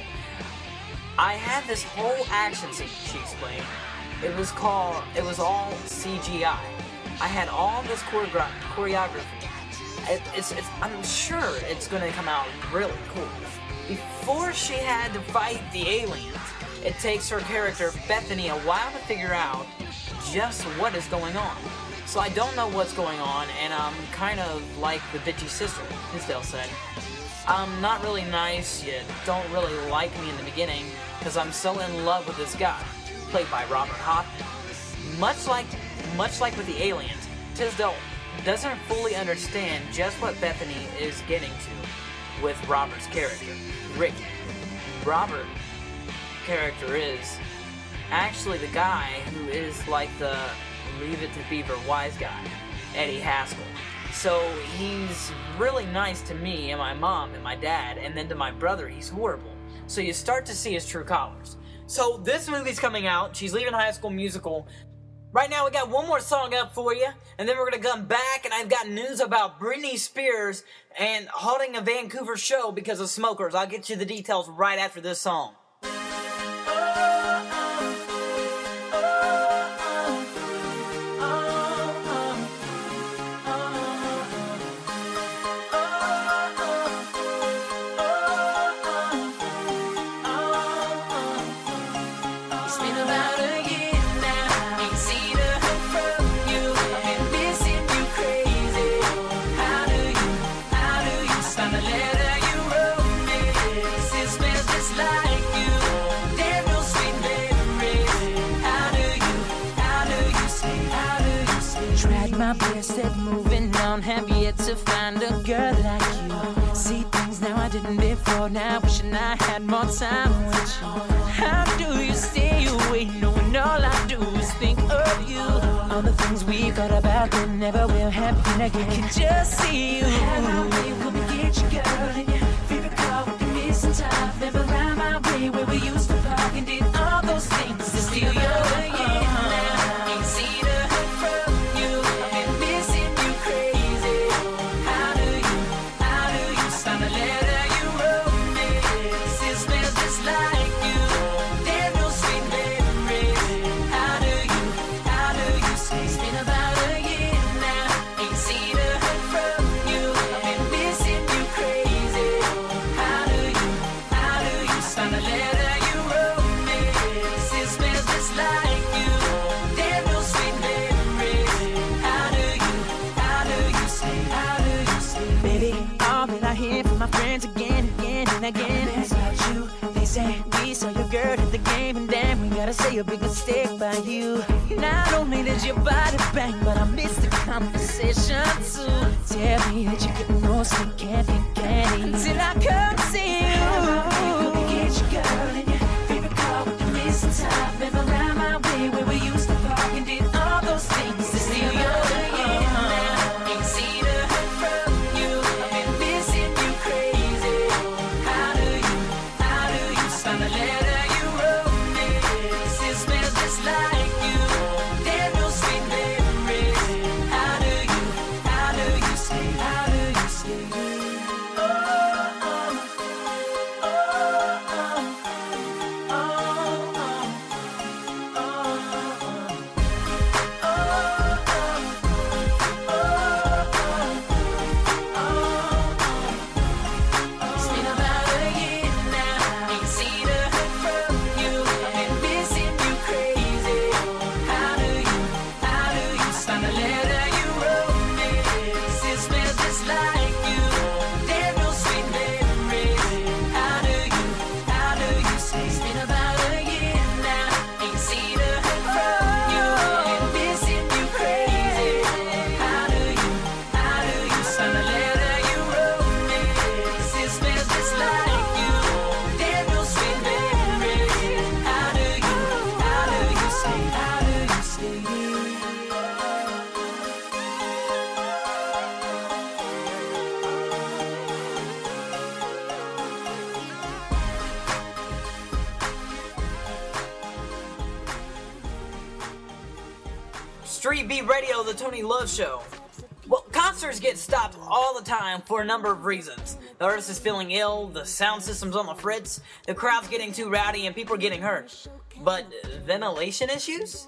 I had this whole action scene, she explained. It was called, it was all C G I. I had all this choreogra- choreography. It, it's, it's, I'm sure it's going to come out really cool. Before she had to fight the aliens, it takes her character Bethany a while to figure out just what is going on. So I don't know what's going on, and I'm kind of like the bitchy sister, Tisdale said. I'm not really nice, you don't really like me in the beginning, because I'm so in love with this guy, played by Robert Hoffman. Much like, much like with the aliens, Tisdale doesn't fully understand just what Bethany is getting to with Robert's character, Ricky. Robert's character is actually the guy who is like the Leave It to Beaver wise guy, Eddie Haskell. So he's really nice to me and my mom and my dad, and then to my brother he's horrible. So you start to see his true colors. So this movie's coming out. She's leaving High School Musical. Right now we got one more song up for you, and then we're going to come back, and I've got news about Britney Spears and halting a Vancouver show because of smokers. I'll get you the details right after this song. My best at moving on, have yet to find a girl like you. See things now I didn't before, now wishing I had more time with you. How do you stay away knowing all I do is think of you? All the things we thought about that never will happen again. Can just see you. Have my way, let me get you, girl, in your favorite car with the missing time. Never round my way where we used to park and did all those things to steal your yeah. Now ain't seen a hood from you. Gotta say a big mistake by you. Not only did your body bang, but I missed the conversation too. Tell me that you're getting no sleep, can't think candy until I come see you. Let me get you, girl, in your favorite car with the missing top. Never round my way where we used to park and did all those things to steal your yeah. Now ain't seen a hood from you. I've been missing you crazy. How do you, how do you find a letter? Like you, there's no sweet memories. How do you, how do you say, how do you say? Oh, oh, oh, oh, oh, oh, oh, oh. Street Beat Radio, the Tony Love Show. Well, concerts get stopped all the time for a number of reasons. The artist is feeling ill, the sound system's on the fritz, the crowd's getting too rowdy, and people are getting hurt. But ventilation issues?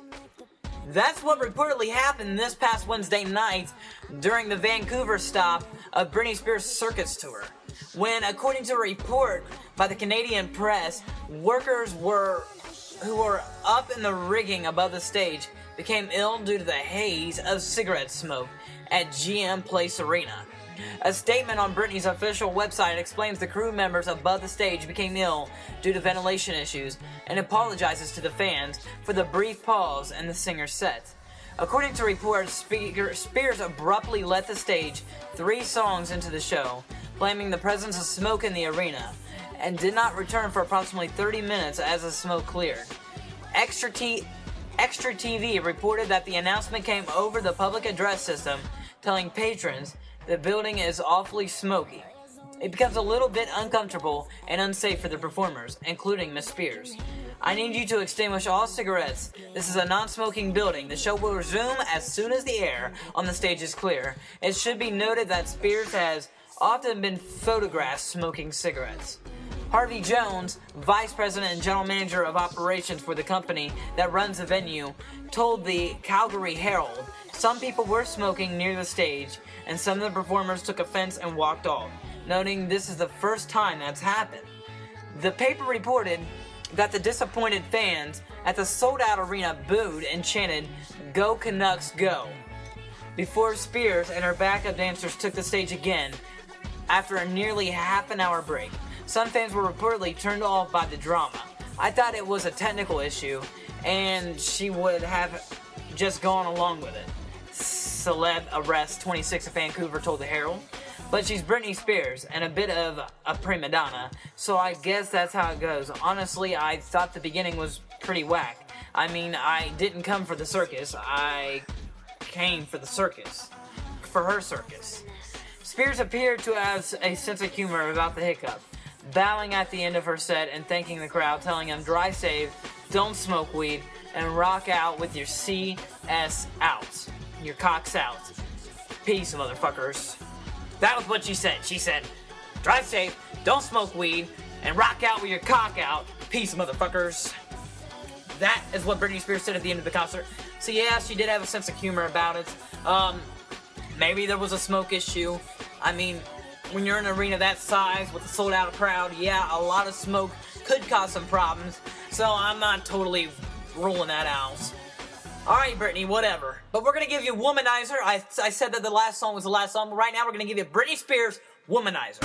That's what reportedly happened this past Wednesday night during the Vancouver stop of Britney Spears' circus tour, when, according to a report by the Canadian press, workers were who were up in the rigging above the stage became ill due to the haze of cigarette smoke at G M Place Arena. A statement on Britney's official website explains the crew members above the stage became ill due to ventilation issues and apologizes to the fans for the brief pause in the singer's set. According to reports, Spears abruptly left the stage three songs into the show, blaming the presence of smoke in the arena, and did not return for approximately thirty minutes as the smoke cleared. Extra, T- Extra T V reported that the announcement came over the public address system, telling patrons the building is awfully smoky. It becomes a little bit uncomfortable and unsafe for the performers, including Miss Spears. I need you to extinguish all cigarettes. This is a non-smoking building. The show will resume as soon as the air on the stage is clear. It should be noted that Spears has often been photographed smoking cigarettes. Harvey Jones, vice president and general manager of operations for the company that runs the venue, told the Calgary Herald some people were smoking near the stage and some of the performers took offense and walked off, noting this is the first time that's happened. The paper reported that the disappointed fans at the sold-out arena booed and chanted, "Go Canucks, go!" before Spears and her backup dancers took the stage again after a nearly half an hour break. Some fans were reportedly turned off by the drama. I thought it was a technical issue and she would have just gone along with it. Celeb arrest twenty-six of Vancouver told the Herald. But she's Britney Spears and a bit of a prima donna, so I guess that's how it goes. Honestly, I thought the beginning was pretty whack. I mean, I didn't come for the circus, I came for the circus. For her circus. Spears appeared to have a sense of humor about the hiccup, bowing at the end of her set and thanking the crowd, telling them, "Drive safe, don't smoke weed, and rock out with your C S out. Your cock's out. Peace, motherfuckers." That was what she said. She said, "Drive safe, don't smoke weed, and rock out with your cock out. Peace, motherfuckers." That is what Britney Spears said at the end of the concert. So yeah, she did have a sense of humor about it. Um, maybe there was a smoke issue. I mean, when you're in an arena that size with a sold-out crowd, yeah, a lot of smoke could cause some problems. So I'm not totally ruling that out. Alright, Britney, whatever. But we're going to give you Womanizer. I, I said that the last song was the last song, but right now we're going to give you Britney Spears, Womanizer.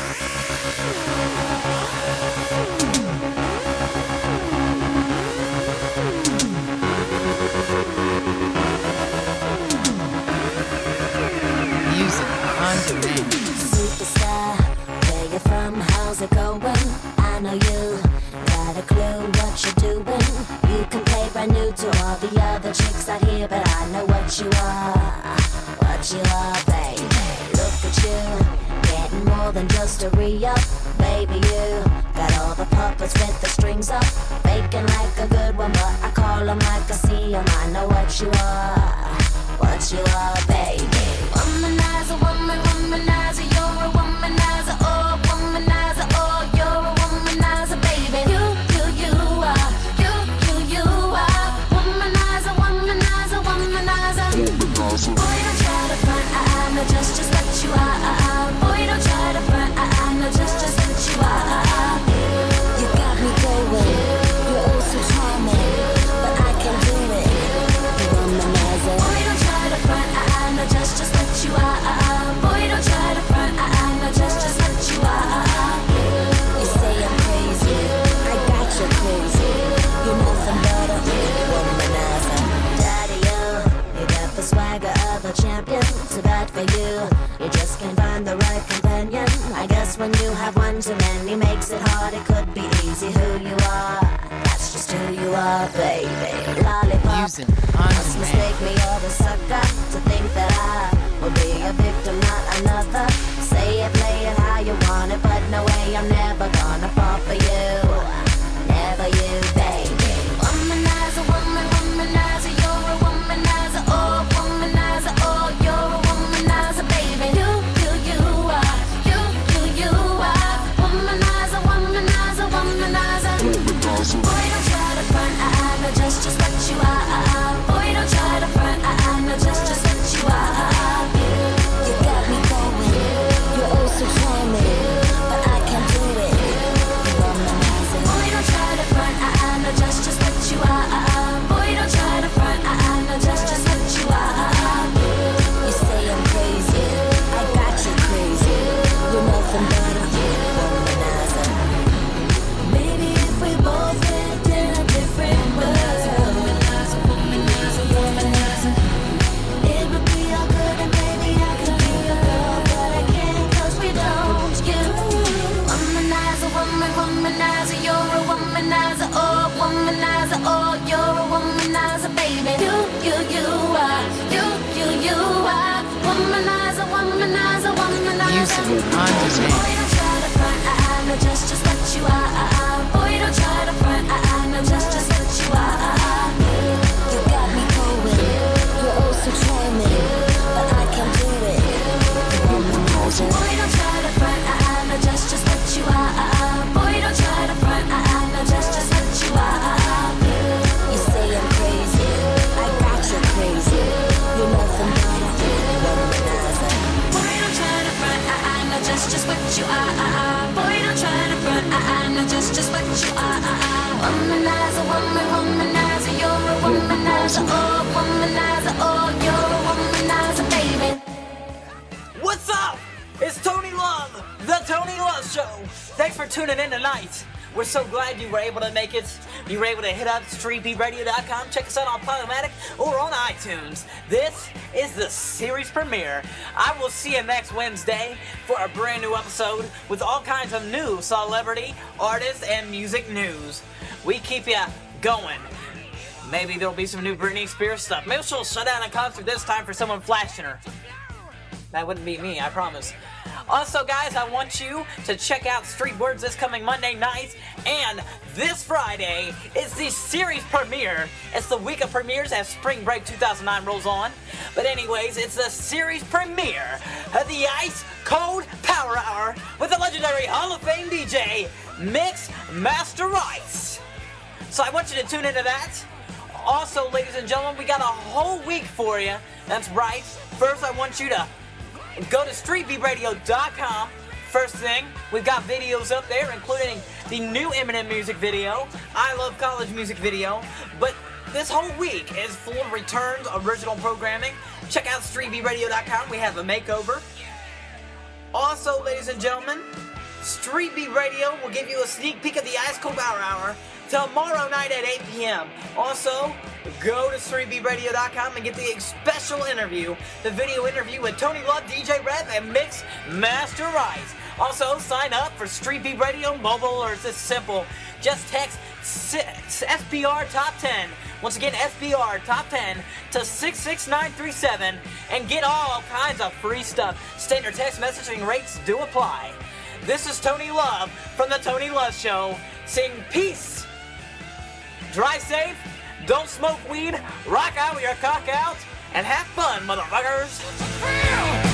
Music on demand. Superstar, where you from? How's it going? I know you got a clue what you're doing. You can play brand new to all the other chicks out here, but I know what you are, what you are, baby. Look at you, getting more than just a re-up. Baby, you got all the puppets with the strings up, faking like a good one, but I call them like I see them. I know what you are, what you are, baby. Womanizer, woman, womanizer, you're a womanizer, oh, womanizer, oh, you're a womanizer, baby. You, you, you are, you, you, you are, womanizer, womanizer, womanizer. Boy, don't try to front, I, I know just, just what you are. Boy, don't try to front, I, I know just, just what you are. You got me going, you're oh so charming, but I can't do it. Womanizer. Boy, don't try to front, I, I know just, just what you are. Boy, don't try to front, I, I know just, just what you are. You say I'm crazy, I got you crazy. You're nothing but a womanizer. Daddy, you, you got the swagger of a champion. Too bad for you, you just can't find the right companion. I guess when you have one too many makes it hard. It could be easy who you are. That's just who you are, baby. Lollipop. Music on Must demand. mistake me or the sucker to think that I will be a victim, not another. Say it, play it how you want it, but no way, I'm never gonna fall for you. Never you, baby. Womanizer, woman, womanizer, you're a womanizer, oh. just, just what you are. Boy, don't try to front. I know just, just what you are. You got me going. You're oh so charming, but I can't do it. Womanizing. Boy, don't try to front. I know just, just what you are. Boy, don't try to front. I know just, just what you are. You say I'm crazy. I got you crazy. You're nothing but a womanizer. Maybe if we both lived in a different world, womanizer, womanizer, womanizer, it would be all good and maybe I could be your girl, but I can't 'cause we don't. You womanizer, woman, womanizer, you're a womanizer, oh womanizer, oh you're a womanizer, baby. You, you, you are, you, you, you are, womanizer, womanizer, womanizer. Music is undertaken. Boy, don't try to front, I know just, just what you are. Boy, don't try to front, I know just, just what you are. You got me going, you're oh so charming, but I can't do it. Boy, don't try to front, I know just, just what you are. Boy, don't try to front, I know just, just what you are. You say I'm crazy, I got you crazy. You're nothing but a womanizer. Boy, don't try to front, I know just, just what you are. Boy, don't try to front, I know just, just what you are. Womanizer, woman, womanizer, you're a womanizer, oh womanizer, oh you're a womanizer, baby. What's up? It's Tony Love, the Tony Love Show. Thanks for tuning in tonight. We're so glad you were able to make it. You were able to hit up street beat radio dot com, check us out on Podomatic or on iTunes. This is the series premiere. I will see you next Wednesday for a brand new episode with all kinds of new celebrity, artists, and music news. We keep you going. Maybe there'll be some new Britney Spears stuff. Maybe she'll shut down a concert this time for someone flashing her. That wouldn't be me, I promise. Also, guys, I want you to check out Street Words this coming Monday night, and this Friday is the series premiere. It's the week of premieres as Spring Break two thousand nine rolls on. But anyways, it's the series premiere of the Ice Cold Power Hour with the legendary Hall of Fame D J, Mix Master Rice. So I want you to tune into that. Also, ladies and gentlemen, we got a whole week for you. That's right. First, I want you to go to street beat radio dot com. First thing, we've got videos up there, including the new Eminem music video, I Love College music video. But this whole week is full of returns, original programming. Check out street beat radio dot com. We have a makeover. Also, ladies and gentlemen, Street Beat Radio will give you a sneak peek of the Ice Cold Power Hour tomorrow night at eight p.m. Also, go to street beat radio dot com and get the special interview, the video interview with Tony Love, D J Rev, and Mix Master Rice. Also, sign up for Street Beat Radio mobile, or it's just simple. Just text S P R Top ten. Once again, S P R Top ten to six six nine three seven and get all kinds of free stuff. Standard text messaging rates do apply. This is Tony Love from the Tony Love Show, saying peace. Drive safe, don't smoke weed, rock out with your cock out, and have fun, motherfuckers.